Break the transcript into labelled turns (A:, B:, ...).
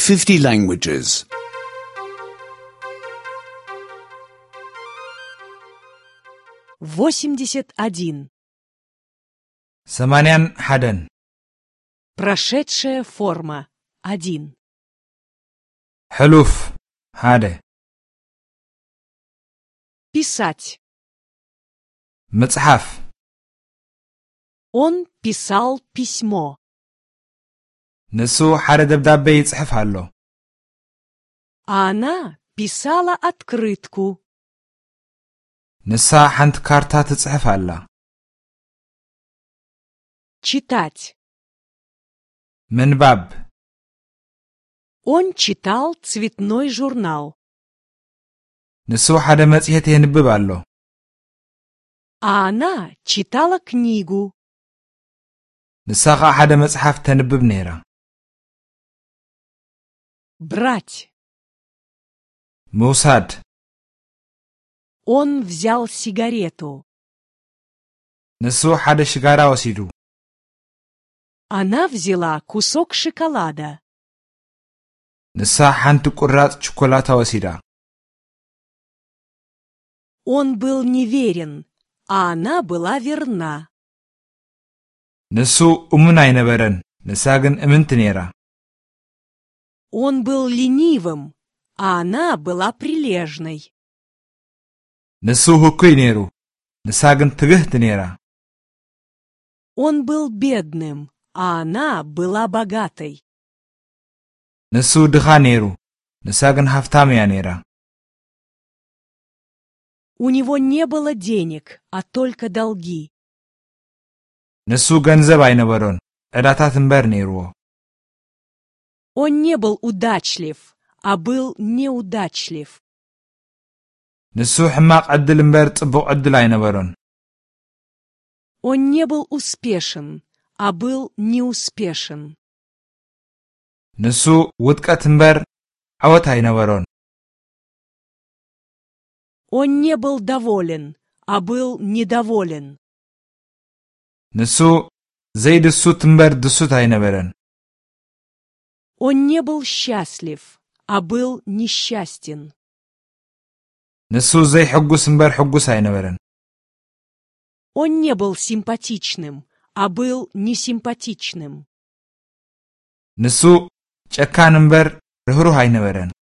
A: 50 languages.
B: 81.
C: 81.
B: Прошедшая форма. 1.
C: حلوف. 1.
B: Писать.
C: مصحف.
B: Он писал письмо.
C: نسو حدا دبدابة يصحف هالو.
B: А она писала открытку.
C: نسا حنت كارتا تصحف هالا.
B: Читать.
C: منباب.
B: Он читал цветной журнал.
C: نسو حدا مصحف ينبب هالو.
B: А она читала книгу.
C: نساقا حدا مصحف تنبب نيرا.
B: Брать.
C: موساد.
B: Он взял сигарету.
C: نسو حدا شجارة وسيدو.
B: Она взяла кусок шоколада.
C: نسا حنت قرات شوكولاتة وسيدا.
B: Он был неверен, а она была верна.
C: نسو أمنا ينبرن. نساقن أمنت نيرا.
B: Он был ленивым, а она была прилежной.
C: نسو هكوي نيرو. نساقن تغهت نيرا.
B: Он был бедным, а она была богатой.
C: نسو دخا نيرو. نساقن هفتاميا نيرا.
B: У него не было денег, а только долги.
C: نسو ገንዘብ አይነበሮን ዕዳታት እምበር ነይርዎ።
B: Он не был удачлив, а был неудачлив.
C: ንሱ ሕማቕ ዕድል እምበር ጽቡቕ ዕድል ኣይነበሮን።
B: Он не был успешен, а был неуспешен.
C: ንሱ ውጥቀት እምበር ዓወት ኣይነበሮን።
B: Он не был доволен, а был недоволен.
C: ንሱ ዘይድሱት እምበር ድሱት ኣይነበረን።
B: Он не был счастлив, а был несчастен.
C: ንሱ ዘይሕጉስ እምበር ሕጉስ ኣይነበረን።
B: Он не был симпатичным, а был несимпатичным.
C: ንሱ ጨካን እምበር ርህሩህ ኣይነበረን።